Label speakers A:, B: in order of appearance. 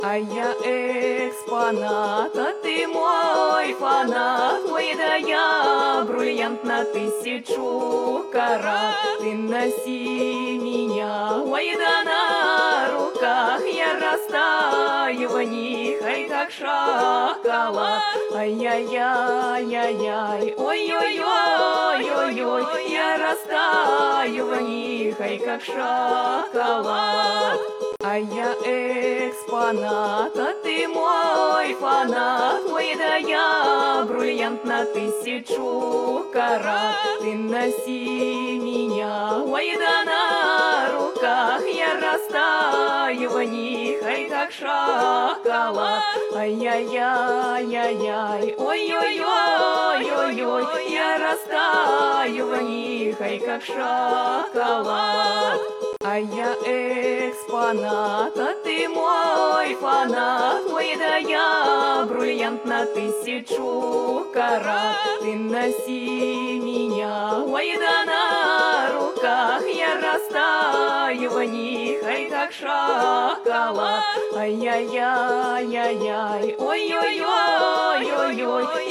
A: А я экспонат, а ты мой фанат. Ой, да я бриллиант на 1000 карат. Ты носи меня, ой, да на руках я растаю в них, ай, как шоколад. Ай-яй-яй-яй-яй, ой-ой-ой-ой-ой, я растаю в них, ай, как шоколад. А я экспонат, а ты мой фанат. Ой, да я бриллиант на 1000 карат. Ты носи меня, ой, да на руках я растаю в них, ай, как шоколад. Ай-яй-яй-яй-яй, ой-ой-ой-ой-ой, я растаю в них, ай, как шоколад. А я экспонат, а ты мой фанат. Ой, да я бриллиант на 1000 карат. Ты носи меня, ой, да на руках я растаю в них, ай, как шоколад. Ай-яй-яй-яй-яй, ой-ой-ой-ой-ой.